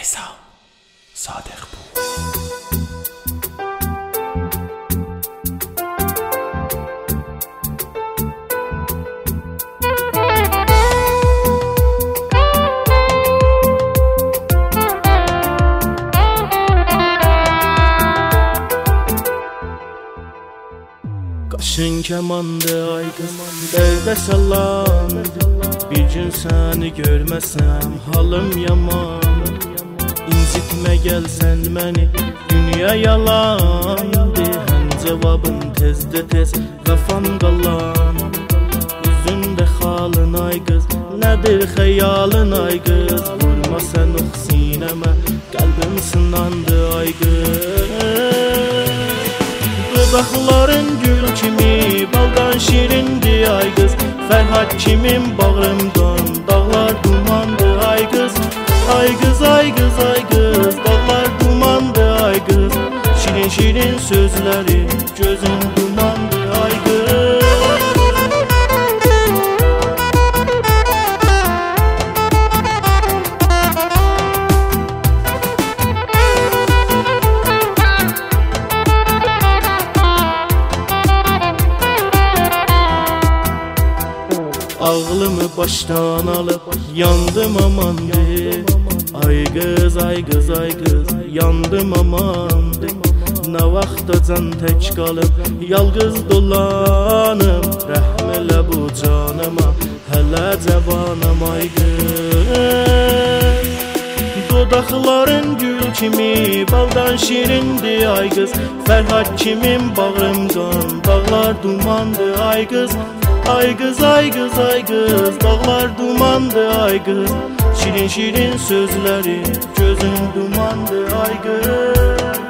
Reza Sadıq bu. Qaşın kəmandı ay qız, dərdə sallandı. Bir gün səni görməsəm halım yaman. İncitmə gəlsən məni, dünya yalandı. Həm cavabın tezdə tez, qafam qalan. Üzündə xalın ay qız, nədir xəyalın ay qız. Vurma sən ox sinəmə, qəlbim sınandı ay qız. Dodaqların gül kimi, baldan şirindi ay qız. Fərhad kimin bağrımdan, dağlar dumandı ay qız. Ay qız, ay qız, ay qız, dağlar dumandı ay qız. Şirin şirin sözləri, gözün dumandı ay qız. Ağlımı başdan alıp yandım amandı. Ay qız, ay qız, ay qız, yandım amandı. Nə vaxta can tək qalıb, yalqız dolanım. Rəhm elə bu canıma, hələ cavanım ay qız. Dodaqların gül kimi, baldan şirindi ay qız. Fərhad kimin bağrımdan, dağlar dumandı ay qız. Ay qız, ay qız, ay qız, dağlar dumandı ay qız. Şirin şirin sözləri, gözün dumandı ay qız.